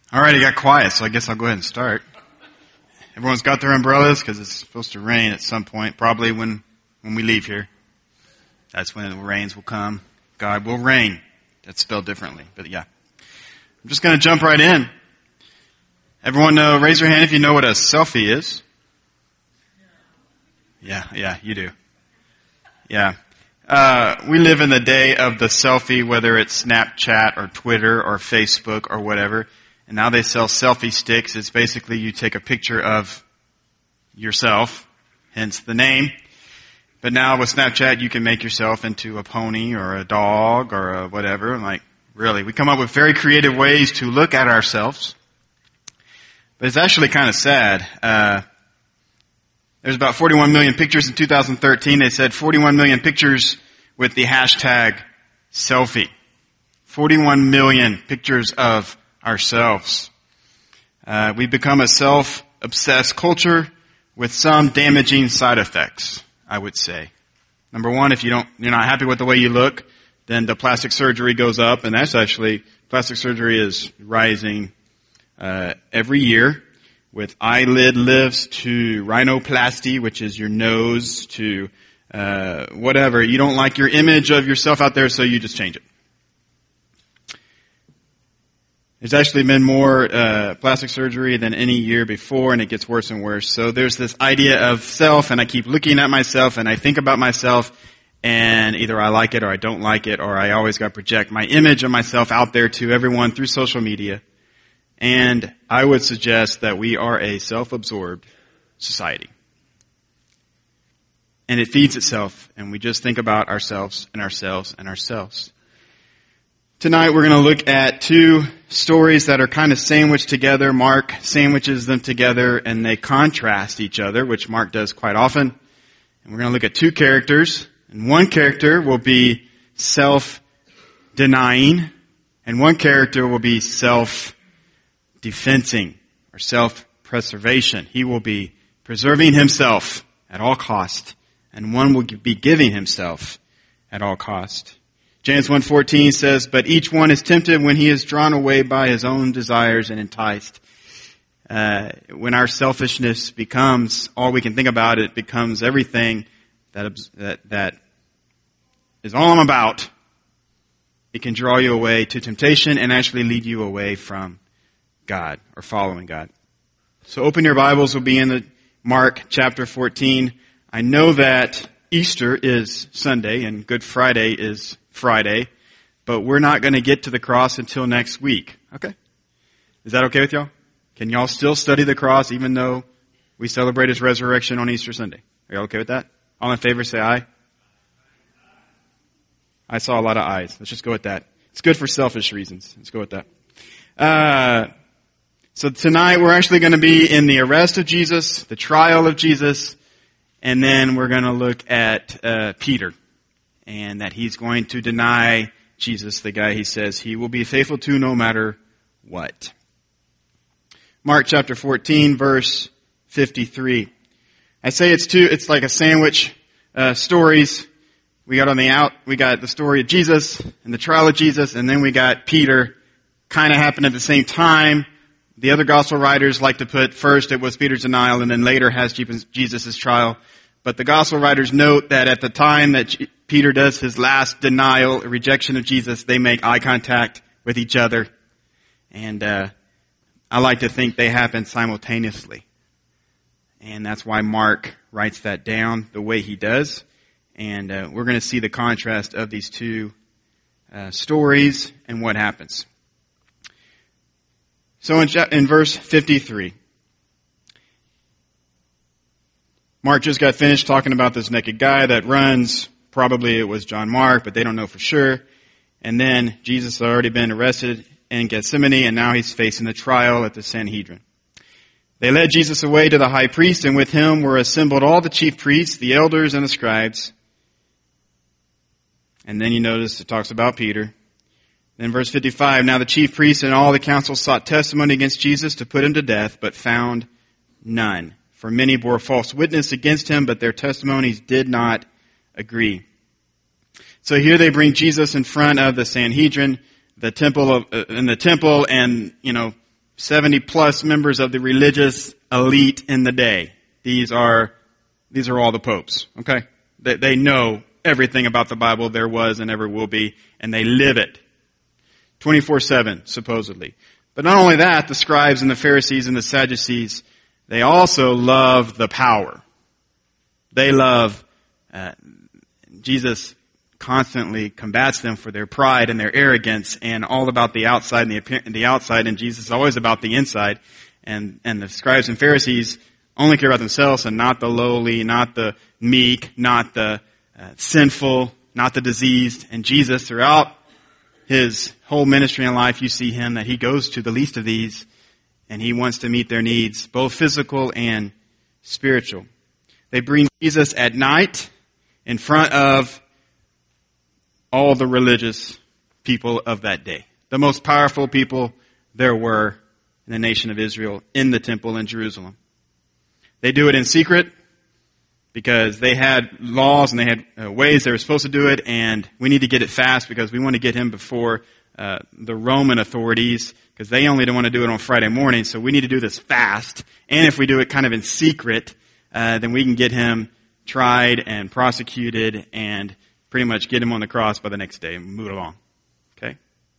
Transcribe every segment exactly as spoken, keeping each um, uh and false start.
All right, it got quiet, so I guess I'll go ahead and start. Everyone's got their umbrellas because it's supposed to rain at some point, probably when, when we leave here. That's when the rains will come. God will reign. That's spelled differently, but yeah. I'm just going to jump right in. Everyone know, raise your hand if you know what a selfie is. Yeah, yeah, you do. Yeah. Uh, we live in the day of the selfie, whether it's Snapchat or Twitter or Facebook or whatever. And now they sell selfie sticks. It's basically you take a picture of yourself, hence the name. But now with Snapchat, you can make yourself into a pony or a dog or a whatever. Like, really, we come up with very creative ways to look at ourselves. But it's actually kind of sad. Uh, there's about forty-one million pictures in two thousand thirteen. They said forty-one million pictures with the hashtag selfie. forty-one million pictures of ourselves. Uh, we've become a self-obsessed culture with some damaging side effects, I would say. Number one, if you don't, you're not happy with the way you look, then the plastic surgery goes up, and that's actually, plastic surgery is rising uh, every year, with eyelid lifts to rhinoplasty, which is your nose, to uh, whatever. You don't like your image of yourself out there, so you just change it. There's actually been more uh, plastic surgery than any year before, and it gets worse and worse. So there's this idea of self, and I keep looking at myself, and I think about myself, and either I like it or I don't like it, or I always got to project my image of myself out there to everyone through social media. And I would suggest that we are a self-absorbed society. And it feeds itself, and we just think about ourselves and ourselves and ourselves. Tonight we're going to look at two stories that are kind of sandwiched together. Mark sandwiches them together and they contrast each other, which Mark does quite often. And we're going to look at two characters. And one character will be self-denying, and one character will be self-defensing or self-preservation. He will be preserving himself at all cost, and one will be giving himself at all cost. James one fourteen says, "But each one is tempted when he is drawn away by his own desires and enticed." Uh, when our selfishness becomes all we can think about, it becomes everything that, that, that is all I'm about. It can draw you away to temptation and actually lead you away from God or following God. So open your Bibles. We'll be in the Mark chapter fourteen. I know that Easter is Sunday and Good Friday is Friday, but we're not going to get to the cross until next week. Okay? Is that okay with y'all? Can y'all still study the cross even though we celebrate His resurrection on Easter Sunday? Are y'all okay with that? All in favor say aye. I saw a lot of ayes. Let's just go with that. It's good for selfish reasons. Let's go with that. Uh, so tonight we're actually going to be in the arrest of Jesus, the trial of Jesus, and then we're going to look at uh, Peter. And that he's going to deny Jesus, the guy he says he will be faithful to no matter what. Mark chapter fourteen, verse fifty-three. I say it's two, it's like a sandwich, uh, stories. We got on the out, we got the story of Jesus and the trial of Jesus, and then we got Peter, kind of happened at the same time. The other gospel writers like to put first it was Peter's denial, and then later has Jesus' trial. But the gospel writers note that at the time that Peter does his last denial, rejection of Jesus, they make eye contact with each other. And uh, I like to think they happen simultaneously. And that's why Mark writes that down the way he does. And uh, we're going to see the contrast of these two uh, stories and what happens. So in, in verse fifty-three, Mark just got finished talking about this naked guy that runs. Probably it was John Mark, but they don't know for sure. And then Jesus had already been arrested in Gethsemane, and now he's facing the trial at the Sanhedrin. They led Jesus away to the high priest, and with him were assembled all the chief priests, the elders, and the scribes. And then you notice it talks about Peter. Then verse fifty-five, "Now the chief priests and all the council sought testimony against Jesus to put him to death, but found none. For many bore false witness against him, but their testimonies did not agree." So here they bring Jesus in front of the Sanhedrin, the temple of, uh, in the temple, and, you know, seventy plus members of the religious elite in the day. These are, these are all the popes, okay? They, they know everything about the Bible there was and ever will be, and they live it. twenty-four seven, supposedly. But not only that, the scribes and the Pharisees and the Sadducees, they also love the power. They love, uh, Jesus constantly combats them for their pride and their arrogance and all about the outside and the, appear- the outside, and Jesus is always about the inside. And, and the scribes and Pharisees only care about themselves and not the lowly, not the meek, not the uh, sinful, not the diseased. And Jesus, throughout his whole ministry and life, you see him that he goes to the least of these and he wants to meet their needs, both physical and spiritual. They bring Jesus at night in front of all the religious people of that day. The most powerful people there were in the nation of Israel in the temple in Jerusalem. They do it in secret because they had laws and they had uh, ways they were supposed to do it, and we need to get it fast because we want to get him before uh, the Roman authorities because they only don't want to do it on Friday morning, so we need to do this fast. And if we do it kind of in secret, uh, then we can get him tried and prosecuted and pretty much get him on the cross by the next day and move it along. Okay?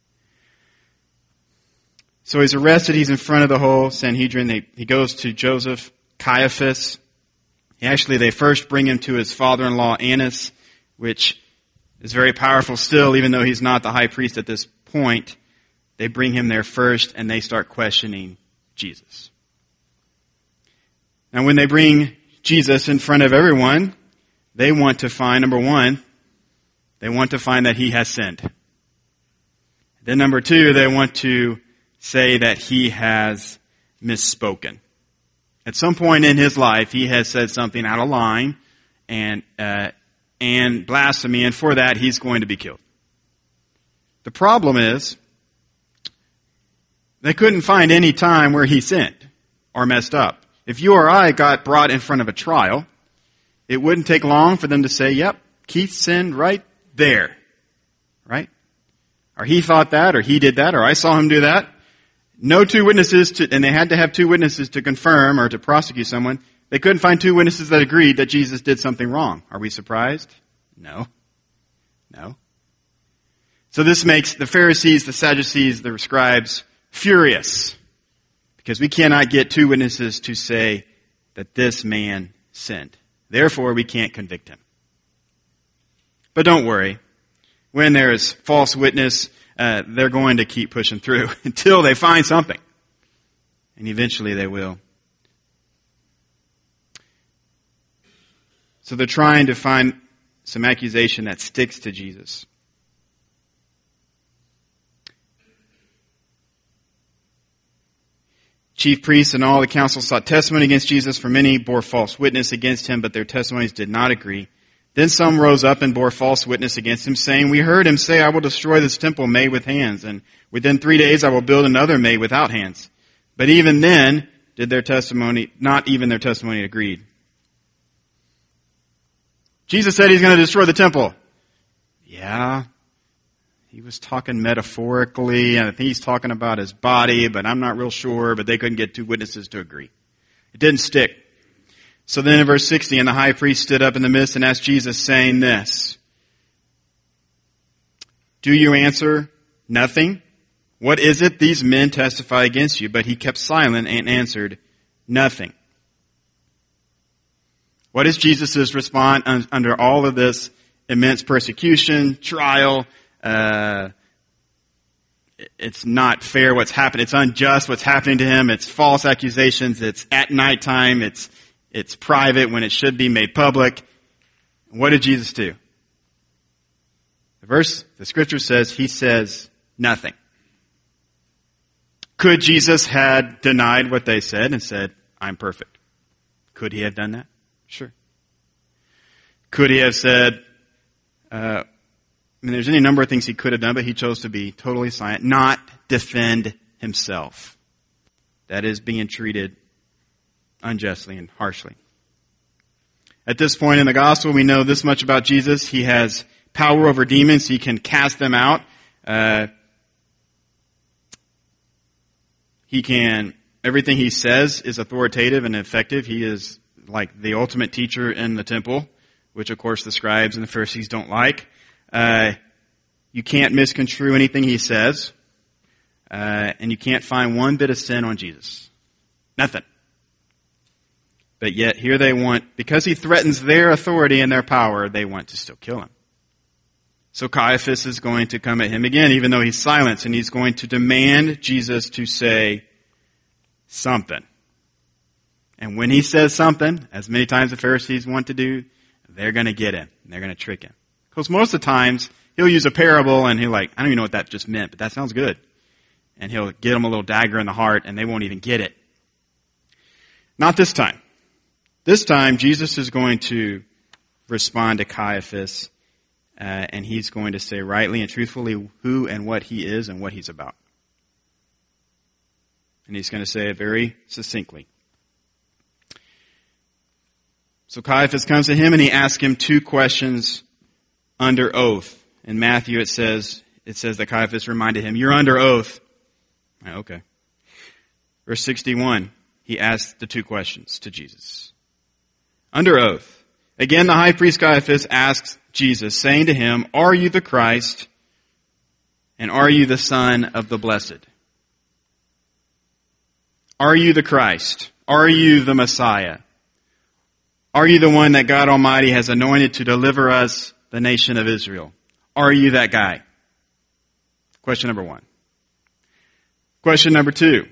So he's arrested. He's in front of the whole Sanhedrin. They, he goes to Joseph, Caiaphas. He actually, they first bring him to his father-in-law, Annas, which is very powerful still, even though he's not the high priest at this point. They bring him there first, and they start questioning Jesus. Now, when they bring Jesus in front of everyone, they want to find, number one, they want to find that he has sinned. Then number two, they want to say that he has misspoken. At some point in his life, he has said something out of line and uh, and blasphemy, and for that, he's going to be killed. The problem is, they couldn't find any time where he sinned or messed up. If you or I got brought in front of a trial, it wouldn't take long for them to say, yep, Keith sinned right there. Right? Or he thought that, or he did that, or I saw him do that. No two witnesses, to, and they had to have two witnesses to confirm or to prosecute someone. They couldn't find two witnesses that agreed that Jesus did something wrong. Are we surprised? No. No. So this makes the Pharisees, the Sadducees, the scribes furious. Because we cannot get two witnesses to say that this man sinned. Therefore, we can't convict him. But don't worry. When there is false witness, uh, they're going to keep pushing through until they find something. And eventually they will. So they're trying to find some accusation that sticks to Jesus. Chief priests and all the council sought testimony against Jesus, for many bore false witness against him, but their testimonies did not agree. Then some rose up and bore false witness against him, saying, we heard him say, I will destroy this temple made with hands, and within three days I will build another made without hands. But even then did their testimony, not even their testimony agreed. Jesus said he's going to destroy the temple. Yeah. He was talking metaphorically, and I think he's talking about his body, but I'm not real sure, but they couldn't get two witnesses to agree. It didn't stick. So then in verse sixty, and the high priest stood up in the midst and asked Jesus, saying this, do you answer nothing? What is it these men testify against you? But he kept silent and answered nothing. What is Jesus' response under all of this immense persecution, trial? Uh, it's not fair what's happened. It's unjust what's happening to him. It's false accusations. It's at nighttime. It's it's private when it should be made public. What did Jesus do? The verse, the scripture says, he says nothing. Could Jesus had denied what they said and said, I'm perfect? Could he have done that? Sure. Could he have said, uh, I mean, there's any number of things he could have done, but he chose to be totally silent, not defend himself. That is being treated unjustly and harshly. At this point in the gospel, we know this much about Jesus. He has power over demons. He can cast them out. Uh, He can, everything he says is authoritative and effective. He is like the ultimate teacher in the temple, which of course the scribes and the Pharisees don't like. Uh, you can't misconstrue anything he says. Uh, and you can't find one bit of sin on Jesus. Nothing. But yet here they want, because he threatens their authority and their power, they want to still kill him. So Caiaphas is going to come at him again, even though he's silenced, and he's going to demand Jesus to say something. And when he says something, as many times the Pharisees want to do, they're going to get him. They're going to trick him. Because most of the times, he'll use a parable and he'll like, I don't even know what that just meant, but that sounds good. And he'll get them a little dagger in the heart and they won't even get it. Not this time. This time, Jesus is going to respond to Caiaphas, uh, and he's going to say rightly and truthfully who and what he is and what he's about. And he's going to say it very succinctly. So Caiaphas comes to him and he asks him two questions under oath. In Matthew it says, it says that Caiaphas reminded him, you're under oath. Okay. Verse sixty-one, he asked the two questions to Jesus. Under oath. Again, the high priest Caiaphas asks Jesus, saying to him, are you the Christ, and are you the Son of the Blessed? Are you the Christ? Are you the Messiah? Are you the one that God Almighty has anointed to deliver us, the nation of Israel? Are you that guy? Question number one. Question number two.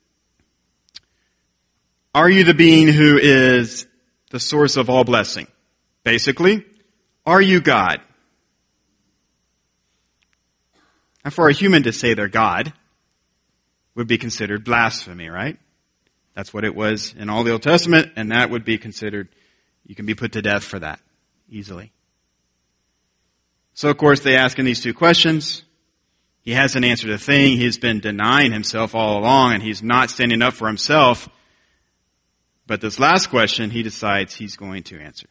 Are you the being who is the source of all blessing? Basically, are you God? Now, for a human to say they're God would be considered blasphemy, right? That's what it was in all the Old Testament, and that would be considered, you can be put to death for that easily. So, of course, they ask him these two questions. He hasn't answered a thing. He's been denying himself all along, and he's not standing up for himself. But this last question, he decides he's going to answer.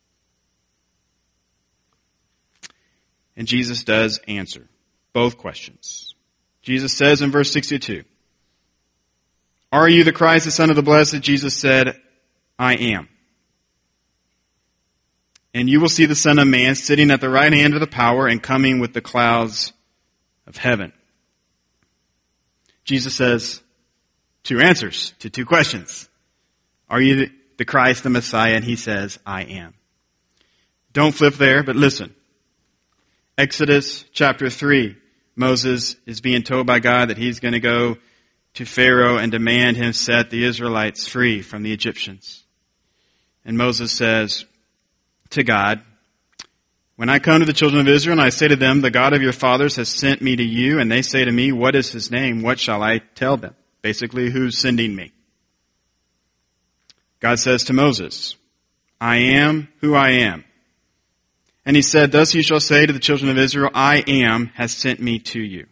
And Jesus does answer both questions. Jesus says in verse sixty-two, are you the Christ, the Son of the Blessed? Jesus said, I am. And you will see the Son of Man sitting at the right hand of the power and coming with the clouds of heaven. Jesus says two answers to two questions. Are you the Christ, the Messiah? And he says, I am. Don't flip there, but listen. Exodus chapter three. Moses is being told by God that he's going to go to Pharaoh and demand him set the Israelites free from the Egyptians. And Moses says to God, when I come to the children of Israel and I say to them, the God of your fathers has sent me to you, and they say to me, what is his name? What shall I tell them? Basically, who's sending me? God says to Moses, I am who I am. And he said, thus you shall say to the children of Israel, I am has sent me to you.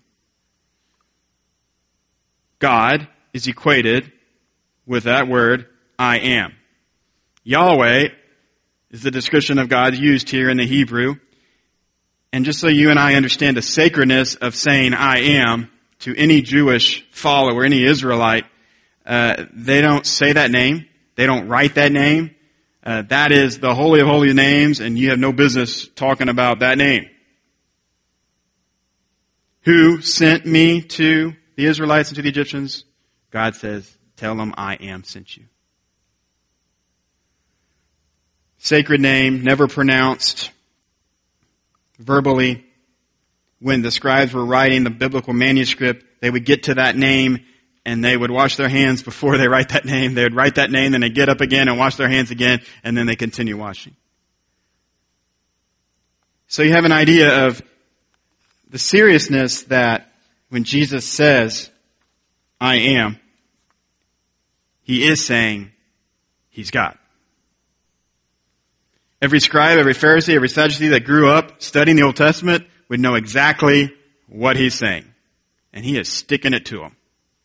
God is equated with that word, I am. Yahweh is the description of God used here in the Hebrew. And just so you and I understand the sacredness of saying I am to any Jewish follower, any Israelite, uh, they don't say that name. They don't write that name. Uh, that is the holy of holy names, and you have no business talking about that name. Who sent me to the Israelites and to the Egyptians? God says, tell them I am sent you. Sacred name, never pronounced verbally. When the scribes were writing the biblical manuscript, they would get to that name and they would wash their hands before they write that name. They would write that name, then they'd get up again and wash their hands again, and then they continue washing. So you have an idea of the seriousness that when Jesus says, I am, he is saying he's God. Every scribe, every Pharisee, every Sadducee that grew up studying the Old Testament would know exactly what he's saying. And he is sticking it to them.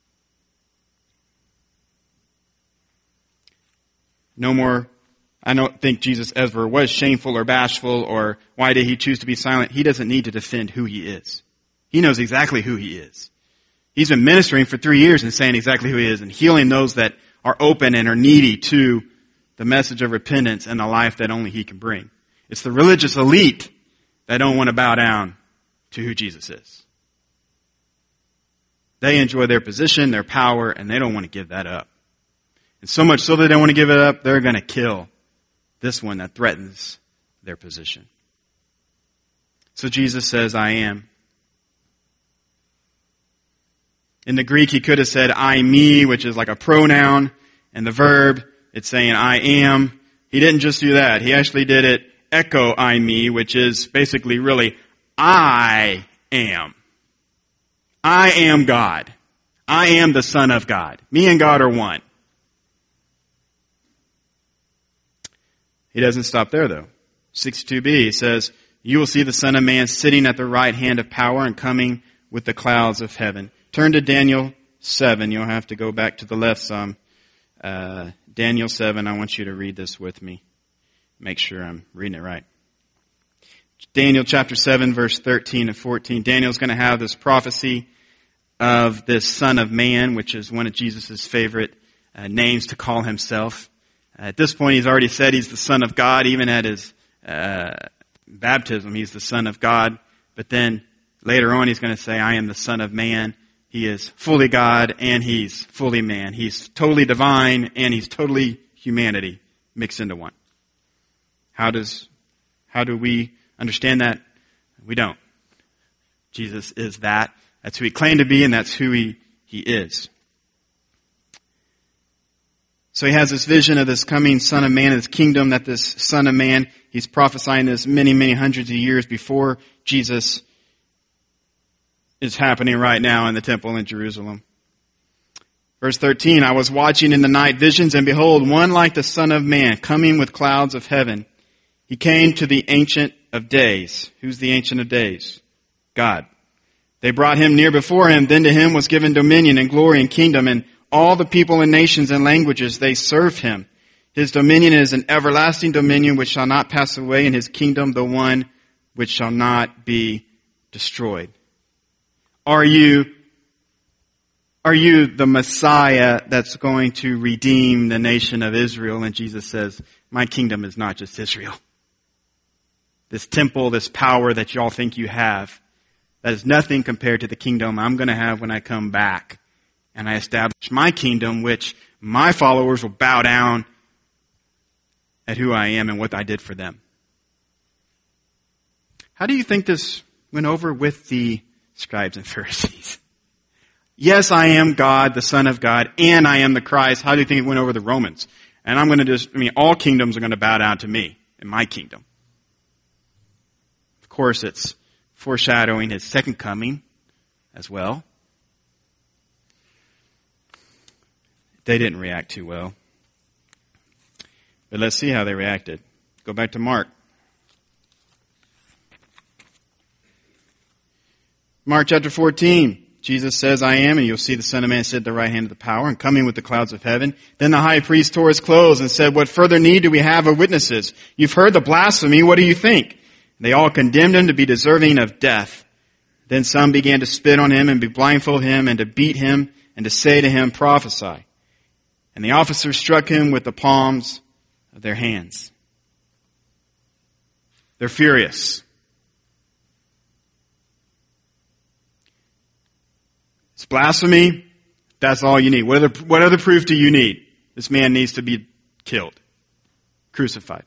No more, I don't think Jesus ever was shameful or bashful or why did he choose to be silent. He doesn't need to defend who he is. He knows exactly who he is. He's been ministering for three years and saying exactly who he is and healing those that are open and are needy to the message of repentance and the life that only he can bring. It's the religious elite that don't want to bow down to who Jesus is. They enjoy their position, their power, and they don't want to give that up. And so much so they don't want to give it up, they're going to kill this one that threatens their position. So Jesus says, I am. In the Greek, he could have said, I, me, which is like a pronoun, and the verb, it's saying, I am. He didn't just do that. He actually did it, echo, I, me, which is basically really, I am. I am God. I am the Son of God. Me and God are one. He doesn't stop there, though. sixty-two b says, you will see the Son of Man sitting at the right hand of power and coming with the clouds of heaven. Turn to Daniel seven. You'll have to go back to the left some. Uh, Daniel seven, I want you to read this with me. Make sure I'm reading it right. Daniel chapter seven, verse thirteen and fourteen. Daniel's going to have this prophecy of this Son of Man, which is one of Jesus' favorite uh, names to call himself. At this point, he's already said he's the Son of God. Even at his uh, baptism, he's the Son of God. But then later on, he's going to say, I am the Son of Man. He is fully God and he's fully man. He's totally divine and he's totally humanity mixed into one. How does, how do we understand that? We don't. Jesus is that. That's who he claimed to be and that's who he, he is. So he has this vision of this coming Son of Man, this kingdom that this Son of Man, he's prophesying this many, many hundreds of years before Jesus is happening right now in the temple in Jerusalem. Verse thirteen, I was watching in the night visions, and behold, one like the Son of Man, coming with clouds of heaven. He came to the Ancient of Days. Who's the Ancient of Days? God. They brought him near before him. Then to him was given dominion and glory and kingdom, and all the people and nations and languages, they serve him. His dominion is an everlasting dominion which shall not pass away, and his kingdom the one which shall not be destroyed. Are you, are you the Messiah that's going to redeem the nation of Israel? And Jesus says, my kingdom is not just Israel. This temple, this power that y'all think you have, that is nothing compared to the kingdom I'm going to have when I come back. And I establish my kingdom, which my followers will bow down at who I am and what I did for them. How do you think this went over with the scribes and Pharisees? Yes, I am God, the Son of God, and I am the Christ. How do you think it went over the Romans? And I'm going to just, I mean, all kingdoms are going to bow down to me in my kingdom. Of course, it's foreshadowing his second coming as well. They didn't react too well. But let's see how they reacted. Go back to Mark. Mark chapter fourteen. Jesus says, I am, and you'll see the Son of Man sit at the right hand of the power and coming with the clouds of heaven. Then the high priest tore his clothes and said, what further need do we have of witnesses? You've heard the blasphemy. What do you think? They all condemned him to be deserving of death. Then some began to spit on him and to blindfold him and to beat him and to say to him, prophesy. And the officers struck him with the palms of their hands. They're furious. It's blasphemy. That's all you need. What other, what other proof do you need? This man needs to be killed, crucified.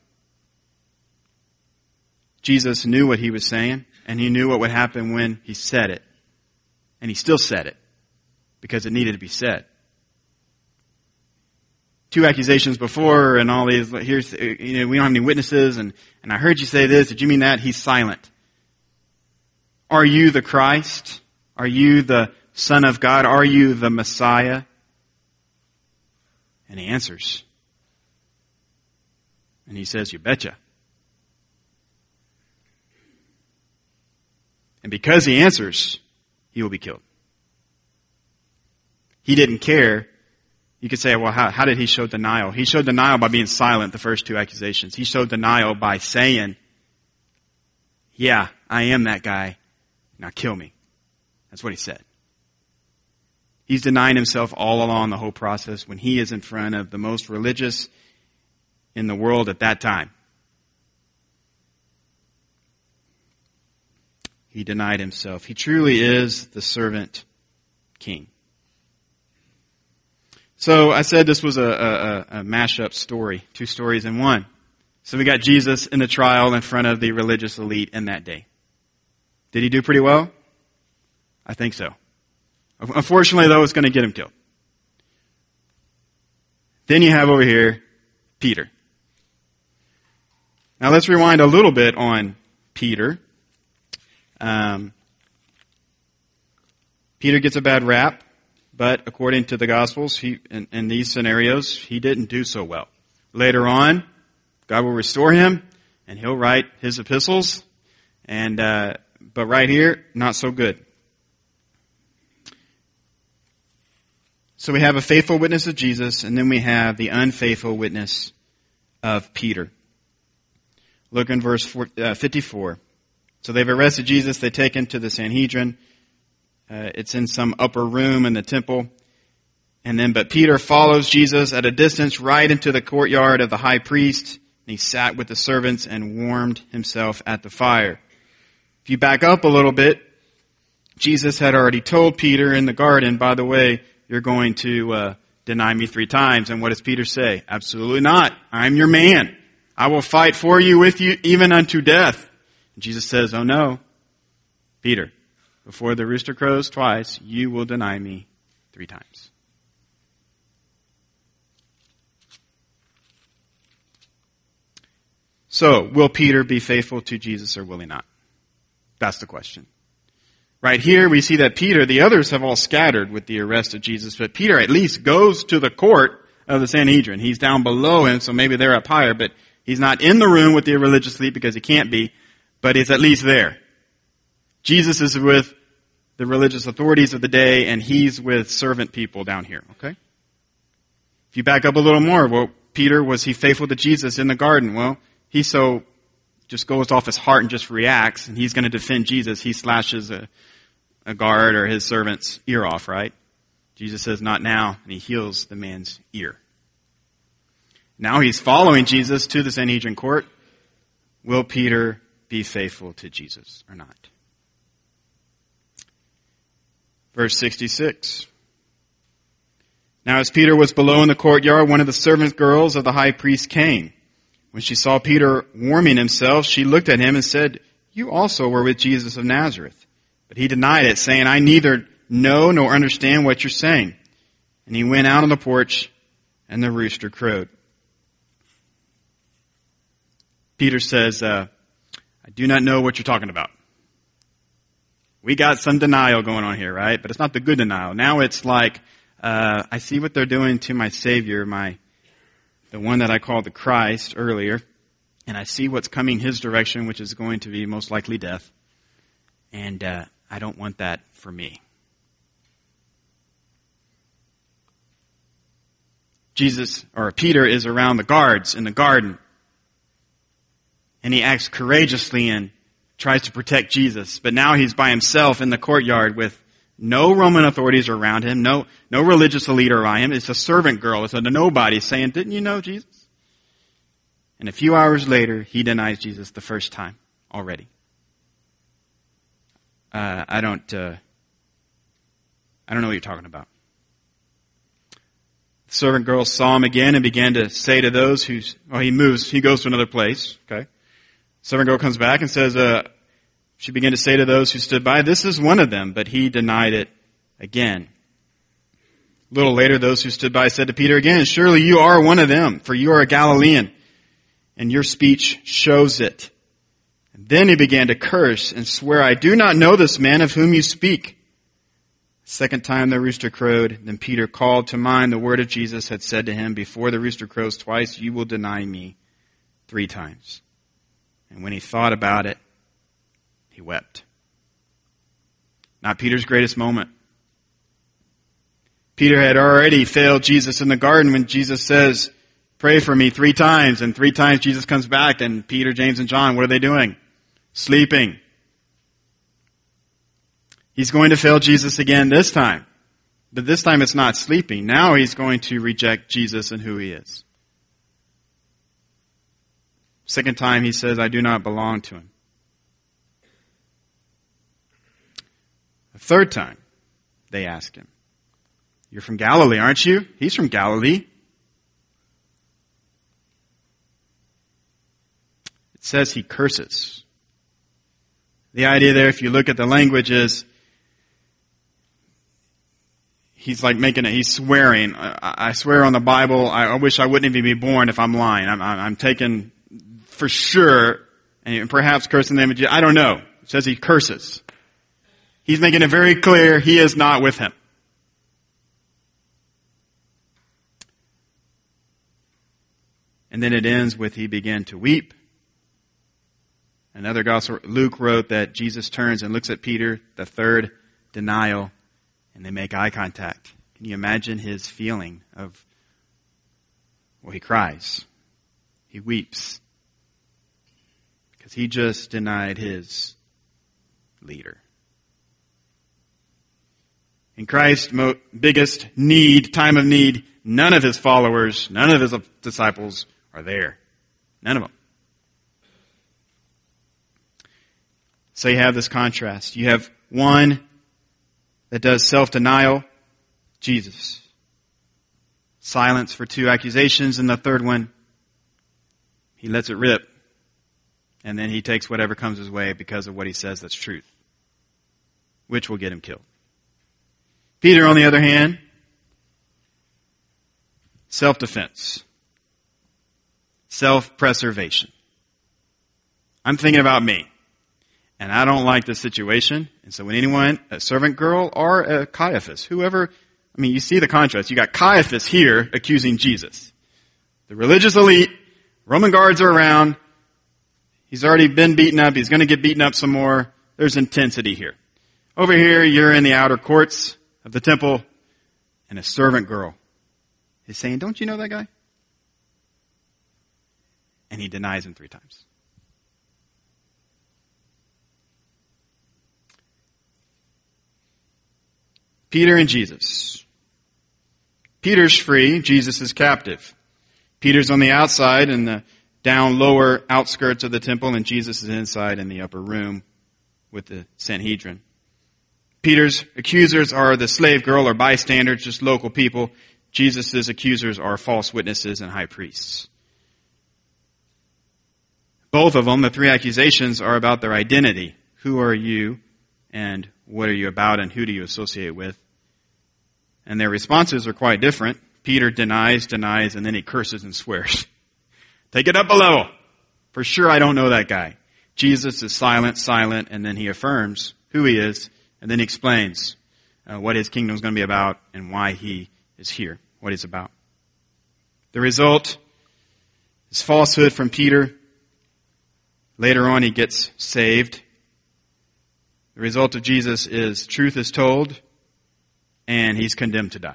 Jesus knew what he was saying, and he knew what would happen when he said it. And he still said it, because it needed to be said. Two accusations before, and all these, here's, you know, we don't have any witnesses, and, and I heard you say this, did you mean that? He's silent. Are you the Christ? Are you the Son of God? Are you the Messiah? And he answers. And he says, you betcha. And because he answers, he will be killed. He didn't care. You could say, well, how, how did he show denial? He showed denial by being silent, the first two accusations. He showed denial by saying, yeah, I am that guy. Now kill me. That's what he said. He's denying himself all along the whole process when he is in front of the most religious in the world at that time. He denied himself. He truly is the servant king. So I said this was a, a, a mashup story, two stories in one. So we got Jesus in the trial in front of the religious elite in that day. Did he do pretty well? I think so. Unfortunately, though, it's going to get him killed. Then you have over here Peter. Now let's rewind a little bit on Peter. Um, Peter gets a bad rap, but according to the Gospels, he in, in these scenarios, he didn't do so well. Later on, God will restore him, and he'll write his epistles. And uh, but right here, not so good. So we have a faithful witness of Jesus, and then we have the unfaithful witness of Peter. Look in verse fifty-four. So they've arrested Jesus. They take him to the Sanhedrin. Uh, it's in some upper room in the temple. And then, but Peter follows Jesus at a distance right into the courtyard of the high priest. And he sat with the servants and warmed himself at the fire. If you back up a little bit, Jesus had already told Peter in the garden, by the way, you're going to uh, deny me three times. And what does Peter say? Absolutely not. I'm your man. I will fight for you with you even unto death. And Jesus says, oh no, Peter, before the rooster crows twice, you will deny me three times. So, will Peter be faithful to Jesus or will he not? That's the question. Right here we see that Peter, the others have all scattered with the arrest of Jesus, but Peter at least goes to the court of the Sanhedrin. He's down below him, so maybe they're up higher, but he's not in the room with the religious elite because he can't be, but he's at least there. Jesus is with the religious authorities of the day, and he's with servant people down here, okay? If you back up a little more, well, Peter, was he faithful to Jesus in the garden? Well, he so just goes off his heart and just reacts, and he's going to defend Jesus. He slashes a, a guard or his servant's ear off, right? Jesus says, not now, and he heals the man's ear. Now he's following Jesus to the Sanhedrin court. Will Peter be faithful to Jesus or not? Verse sixty-six. Now as Peter was below in the courtyard, one of the servant girls of the high priest came. When she saw Peter warming himself, she looked at him and said, you also were with Jesus of Nazareth. But he denied it, saying, I neither know nor understand what you're saying. And he went out on the porch, and the rooster crowed. Peter says, uh, I do not know what you're talking about. We got some denial going on here, right? But it's not the good denial. Now it's like, uh, I see what they're doing to my Savior, my the one that I called the Christ earlier, and I see what's coming his direction, which is going to be most likely death. And uh, I don't want that for me. Jesus, or Peter, is around the guards in the garden, and he acts courageously and tries to protect Jesus. But now he's by himself in the courtyard with no Roman authorities around him, no no religious elite around him. It's a servant girl. It's a nobody saying, didn't you know Jesus? And a few hours later, he denies Jesus the first time already. Uh, I don't, uh, I don't know what you're talking about. The servant girl saw him again and began to say to those who, well, he moves, he goes to another place, okay? Servant girl comes back and says, uh, she began to say to those who stood by, this is one of them, but he denied it again. A little later, those who stood by said to Peter again, surely you are one of them, for you are a Galilean, and your speech shows it. And then he began to curse and swear, I do not know this man of whom you speak. Second time the rooster crowed. Then Peter called to mind the word of Jesus had said to him, before the rooster crows twice, you will deny me three times. And when he thought about it, he wept. Not Peter's greatest moment. Peter had already failed Jesus in the garden when Jesus says, pray for me three times. And three times Jesus comes back, and Peter, James, and John, what are they doing? Sleeping. He's going to fail Jesus again this time. But this time it's not sleeping. Now he's going to reject Jesus and who he is. Second time he says, I do not belong to him. The third time they ask him, you're from Galilee, aren't you? He's from Galilee. It says he curses. The idea there, if you look at the language, is he's like making it, he's swearing. I, I swear on the Bible, I wish I wouldn't even be born if I'm lying. I'm, I'm, I'm taking for sure, and perhaps cursing the name of Jesus. I don't know. It says he curses. He's making it very clear he is not with him. And then it ends with he began to weep. Another gospel, Luke wrote that Jesus turns and looks at Peter, the third denial, and they make eye contact. Can you imagine his feeling of, well, he cries. He weeps. Because he just denied his leader. In Christ's mo- biggest need, time of need, none of his followers, none of his disciples are there. None of them. So you have this contrast. You have one that does self-denial, Jesus. Silence for two accusations, and the third one, he lets it rip. And then he takes whatever comes his way because of what he says that's truth, which will get him killed. Peter, on the other hand, self-defense. Self-preservation. I'm thinking about me. And I don't like this situation. And so when anyone, a servant girl or a Caiaphas, whoever, I mean, you see the contrast. You got Caiaphas here accusing Jesus. The religious elite, Roman guards are around. He's already been beaten up. He's going to get beaten up some more. There's intensity here. Over here, you're in the outer courts of the temple, and a servant girl is saying, don't you know that guy? And he denies him three times. Peter and Jesus. Peter's free. Jesus is captive. Peter's on the outside in the down lower outskirts of the temple, and Jesus is inside in the upper room with the Sanhedrin. Peter's accusers are the slave girl or bystanders, just local people. Jesus' accusers are false witnesses and high priests. Both of them, the three accusations, are about their identity. Who are you, and what are you about, and who do you associate with? And their responses are quite different. Peter denies, denies, and then he curses and swears. Take it up a level. For sure I don't know that guy. Jesus is silent, silent, and then he affirms who he is, and then he explains uh, what his kingdom is going to be about and why he is here, what he's about. The result is falsehood from Peter. Later on he gets saved. The result of Jesus is truth is told, and he's condemned to die.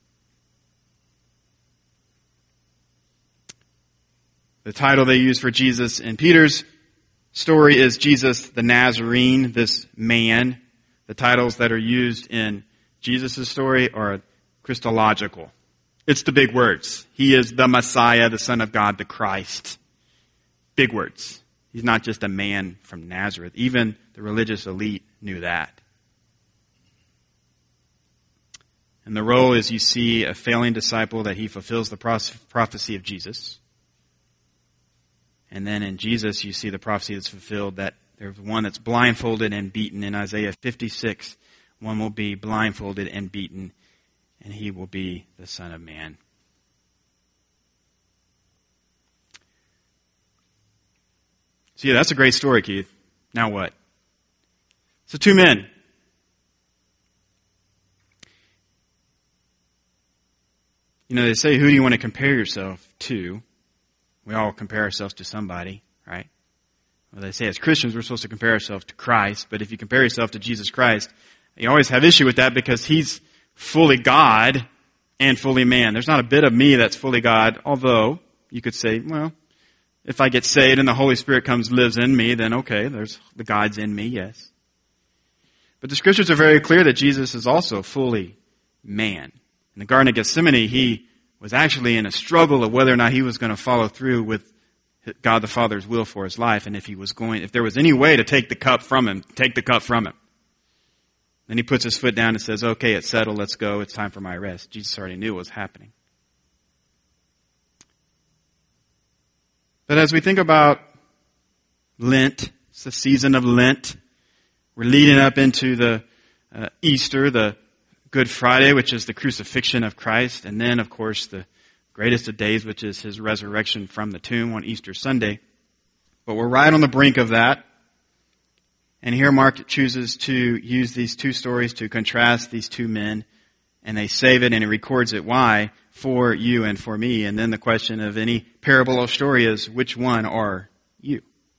The title they use for Jesus in Peter's story is Jesus the Nazarene, this man. The titles that are used in Jesus' story are Christological. It's the big words. He is the Messiah, the Son of God, the Christ. Big words. He's not just a man from Nazareth. Even the religious elite knew that. And the role is you see a failing disciple that he fulfills the prophecy of Jesus. And then in Jesus you see the prophecy that's fulfilled that there's one that's blindfolded and beaten. In Isaiah fifty-six, one will be blindfolded and beaten, and he will be the Son of Man. So yeah, that's a great story, Keith. Now what? So two men. You know, they say, who do you want to compare yourself to? We all compare ourselves to somebody, right? Well, they say as Christians we're supposed to compare ourselves to Christ, but if you compare yourself to Jesus Christ, you always have issue with that because he's fully God and fully man. There's not a bit of me that's fully God, although you could say, well, if I get saved and the Holy Spirit comes, lives in me, then okay, there's the God's in me, yes. But the scriptures are very clear that Jesus is also fully man. In the Garden of Gethsemane, he was actually in a struggle of whether or not he was going to follow through with God the Father's will for his life, and if he was going, if there was any way to take the cup from him, take the cup from him. Then he puts his foot down and says, okay, it's settled, let's go, it's time for my rest. Jesus already knew what was happening. But as we think about Lent, it's the season of Lent. We're leading up into the uh, Easter, the Good Friday, which is the crucifixion of Christ, and then, of course, the greatest of days, which is his resurrection from the tomb on Easter Sunday. But we're right on the brink of that. And here Mark chooses to use these two stories to contrast these two men, and they save it and he records it. Why? For you and for me. And then the question of any parable or story is, which one are you?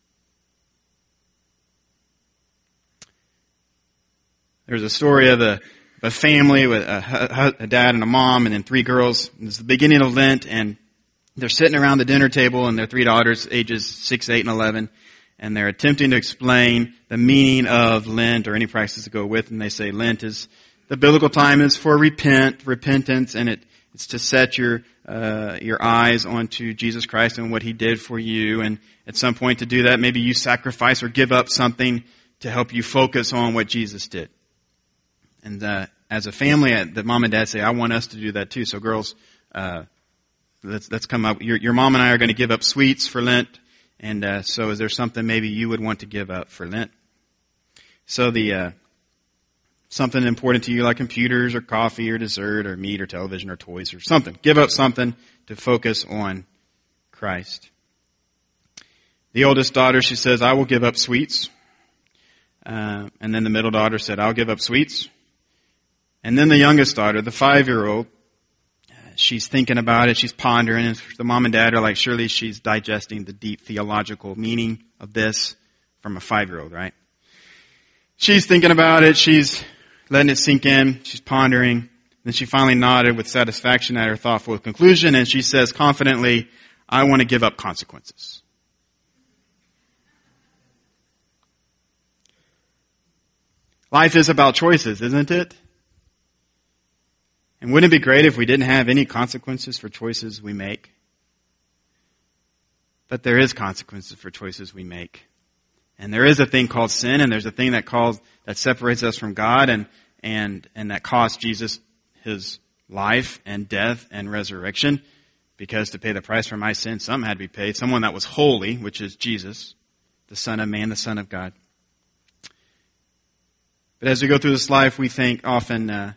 There's a story of a, a family with a, a dad and a mom and then three girls. It's the beginning of Lent, and they're sitting around the dinner table, and their three daughters, ages six, eight, and eleven, and they're attempting to explain the meaning of Lent or any practices to go with. And they say Lent is the biblical time is for repent, repentance, and it, it's to set your uh, your eyes onto Jesus Christ and what He did for you. And at some point to do that, maybe you sacrifice or give up something to help you focus on what Jesus did. And uh, as a family, the mom and dad say, I want us to do that too. So girls, uh, let's let's come up. Your, your mom and I are going to give up sweets for Lent. And uh, so is there something maybe you would want to give up for Lent? So the uh, something important to you like computers or coffee or dessert or meat or television or toys or something. Give up something to focus on Christ. The oldest daughter, she says, I will give up sweets. Uh, and then the middle daughter said, I'll give up sweets. And then the youngest daughter, the five-year-old, she's thinking about it, she's pondering, and the mom and dad are like, surely she's digesting the deep theological meaning of this from a five-year-old, right? She's thinking about it, she's letting it sink in, she's pondering, then she finally nodded with satisfaction at her thoughtful conclusion, and she says confidently, I want to give up consequences. Life is about choices, isn't it? And wouldn't it be great if we didn't have any consequences for choices we make? But there is consequences for choices we make. And there is a thing called sin, and there's a thing that calls that separates us from God, and and and that cost Jesus His life and death and resurrection, because to pay the price for my sin, something had to be paid. Someone that was holy, which is Jesus, the Son of Man, the Son of God. But as we go through this life, we think often uh,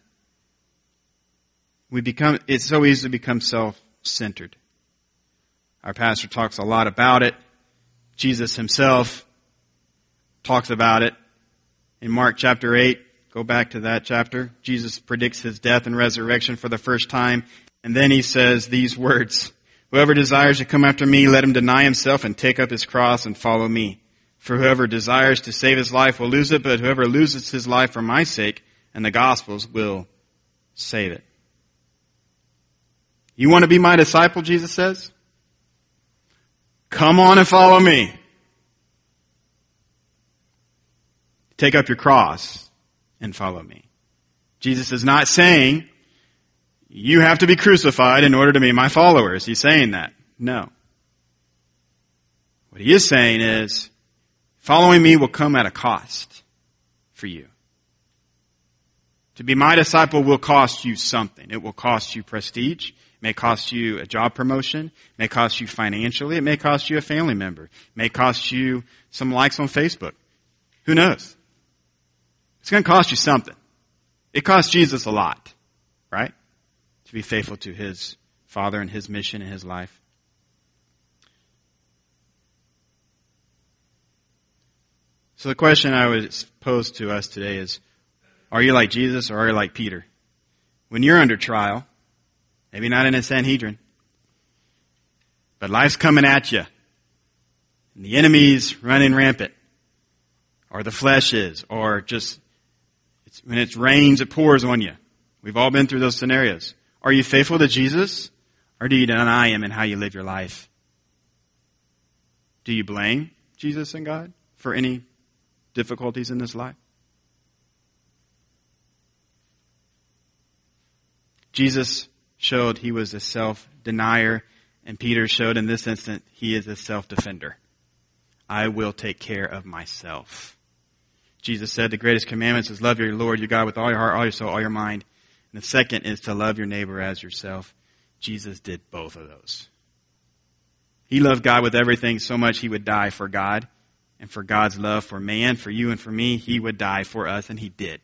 we become. It's so easy to become self-centered. Our pastor talks a lot about it. Jesus Himself talks about it in Mark chapter eight. Go back to that chapter. Jesus predicts His death and resurrection for the first time, and then He says these words: "Whoever desires to come after me, let him deny himself and take up his cross and follow me. For whoever desires to save his life will lose it, but whoever loses his life for my sake and the gospel's will save it." You want to be my disciple, Jesus says? Come on and follow me. Take up your cross and follow me. Jesus is not saying you have to be crucified in order to be my followers. He's saying that. No. What He is saying is, following me will come at a cost for you. To be my disciple will cost you something. It will cost you prestige. It may cost you a job promotion. It may cost you financially. It may cost you a family member. It may cost you some likes on Facebook. Who knows? It's going to cost you something. It cost Jesus a lot, right? To be faithful to His Father and His mission and His life. So the question I would pose to us today is, are you like Jesus or are you like Peter? When you're under trial, maybe not in a Sanhedrin, but life's coming at you, and the enemy's running rampant, or the flesh is, or just it's, when it rains, it pours on you. We've all been through those scenarios. Are you faithful to Jesus, or do you deny Him in how you live your life? Do you blame Jesus and God for any difficulties in this life? Jesus showed he was a self-denier, and Peter showed in this instant he is a self-defender. I will take care of myself. Jesus said the greatest commandments is love your Lord your God with all your heart, all your soul, all your mind. And the second is to love your neighbor as yourself. Jesus did both of those. He loved God with everything so much he would die for God. And for God's love for man, for you and for me, he would die for us, and he did.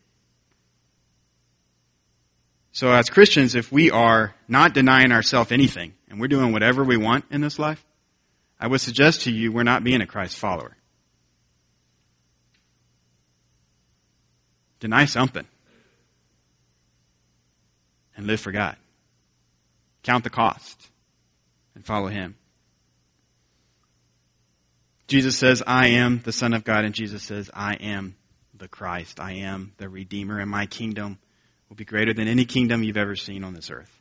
So as Christians, if we are not denying ourselves anything, and we're doing whatever we want in this life, I would suggest to you we're not being a Christ follower. Deny something. And live for God. Count the cost. And follow him. Jesus says, I am the Son of God, and Jesus says, I am the Christ. I am the Redeemer, and my kingdom will be greater than any kingdom you've ever seen on this earth.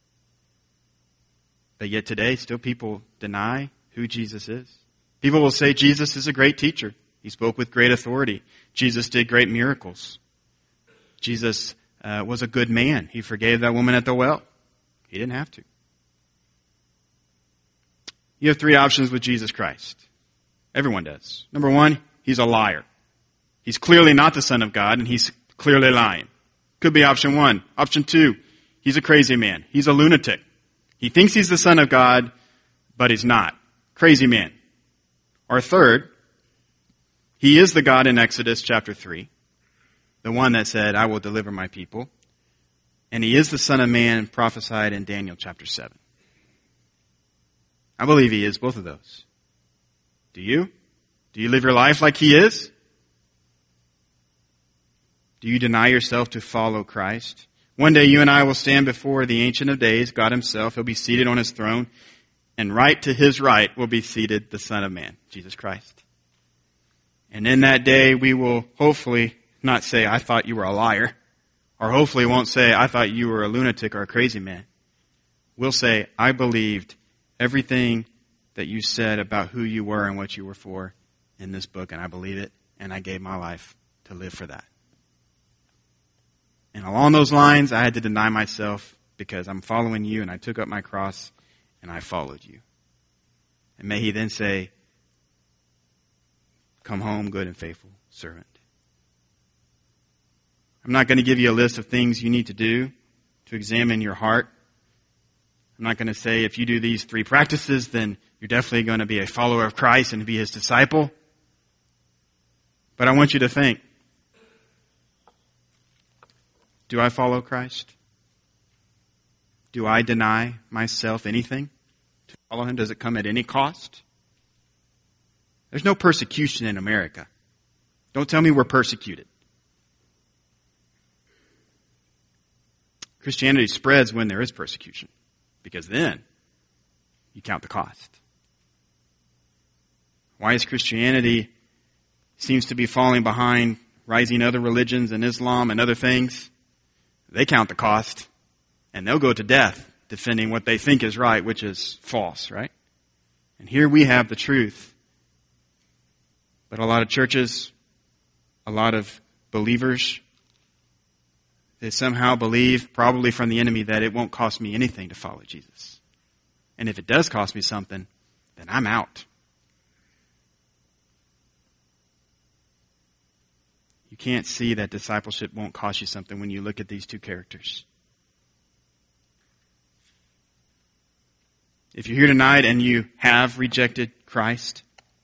But yet today, still people deny who Jesus is. People will say Jesus is a great teacher. He spoke with great authority. Jesus did great miracles. Jesus uh, was a good man. He forgave that woman at the well. He didn't have to. You have three options with Jesus Christ. Everyone does. Number one, he's a liar. He's clearly not the Son of God, and he's clearly lying. Could be option one. Option two, he's a crazy man. He's a lunatic. He thinks he's the Son of God, but he's not. Crazy man. Or third, he is the God in Exodus chapter three, the one that said, I will deliver my people. And he is the Son of Man prophesied in Daniel chapter seven. I believe he is both of those. Do you? Do you live your life like he is? Do you deny yourself to follow Christ? One day you and I will stand before the Ancient of Days, God himself. He'll be seated on his throne. And right to his right will be seated the Son of Man, Jesus Christ. And in that day we will hopefully not say, I thought you were a liar. Or hopefully won't say, I thought you were a lunatic or a crazy man. We'll say, I believed everything that you said about who you were and what you were for in this book, and I believe it, and I gave my life to live for that. And along those lines, I had to deny myself because I'm following you, and I took up my cross, and I followed you. And may he then say, come home, good and faithful servant. I'm not going to give you a list of things you need to do to examine your heart. I'm not going to say if you do these three practices, then you're definitely going to be a follower of Christ and be his disciple. But I want you to think, do I follow Christ? Do I deny myself anything to follow him? Does it come at any cost? There's no persecution in America. Don't tell me we're persecuted. Christianity spreads when there is persecution, because then you count the cost. Why is Christianity seems to be falling behind rising other religions and Islam and other things? They count the cost, and they'll go to death defending what they think is right, which is false, right? And here we have the truth. But a lot of churches, a lot of believers, they somehow believe, probably from the enemy, that it won't cost me anything to follow Jesus. And if it does cost me something, then I'm out. You can't see that discipleship won't cost you something when you look at these two characters. If you're here tonight and you have rejected Christ,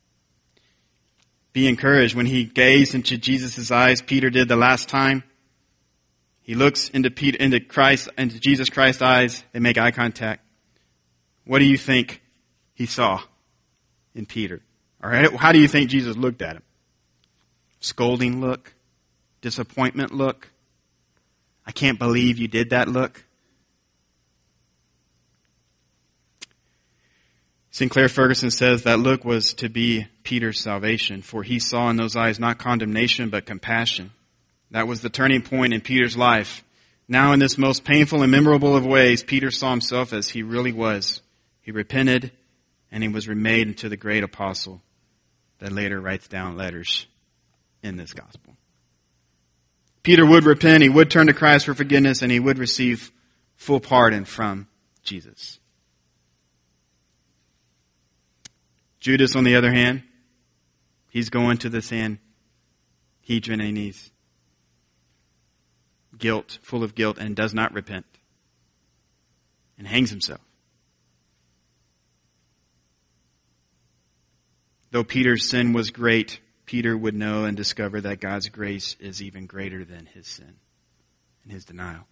be encouraged. When he gazed into Jesus' eyes, Peter did the last time, he looks into Peter, into Christ, into Jesus Christ's eyes. They make eye contact. What do you think he saw in Peter? Or how do you think Jesus looked at him? Scolding look? Disappointment look? I can't believe you did that look? Sinclair Ferguson says that look was to be Peter's salvation, for he saw in those eyes not condemnation but compassion. That was the turning point in Peter's life. Now in this most painful and memorable of ways, Peter saw himself as he really was. He repented and he was remade into the great apostle that later writes down letters in this gospel. Peter would repent, he would turn to Christ for forgiveness, and he would receive full pardon from Jesus. Judas, on the other hand, he's going to the Sanhedrin and he's guilt, full of guilt, and does not repent and hangs himself. Though Peter's sin was great, Peter would know and discover that God's grace is even greater than his sin and his denial.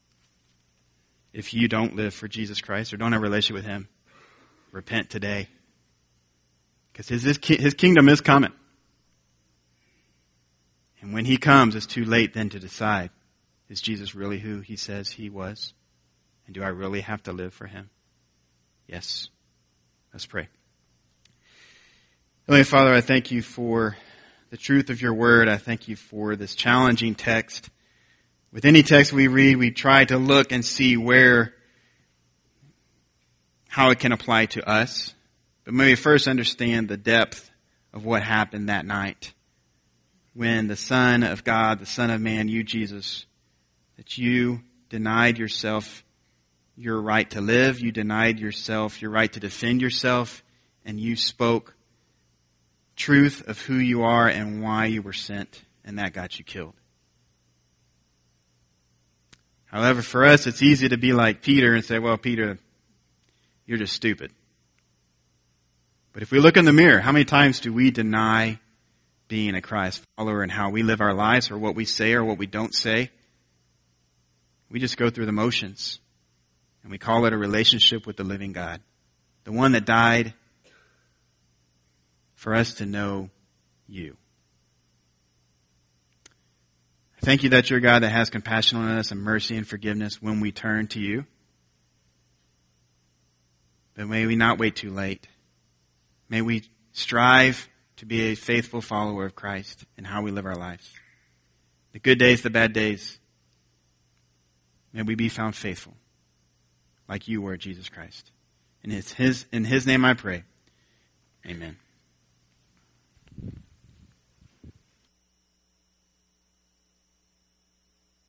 If you don't live for Jesus Christ or don't have a relationship with him, repent today. Because his, his, his kingdom is coming. And when he comes, it's too late then to decide, is Jesus really who he says he was? And do I really have to live for him? Yes. Let's pray. Heavenly Father, I thank you for the truth of your word. I thank you for this challenging text. With any text we read, we try to look and see where, how it can apply to us. But may we first understand the depth of what happened that night when the Son of God, the Son of Man, you, Jesus, that you denied yourself your right to live, you denied yourself your right to defend yourself, and you spoke truth of who you are and why you were sent, and that got you killed. However, for us, it's easy to be like Peter and say, well, Peter, you're just stupid. But if we look in the mirror, how many times do we deny being a Christ follower and how we live our lives or what we say or what we don't say? We just go through the motions, and we call it a relationship with the living God, the one that died for us to know you. I thank you that you're a God that has compassion on us and mercy and forgiveness when we turn to you. But may we not wait too late. May we strive to be a faithful follower of Christ in how we live our lives. The good days, the bad days. May we be found faithful like you were, Jesus Christ. In his, his, in his name I pray. Amen.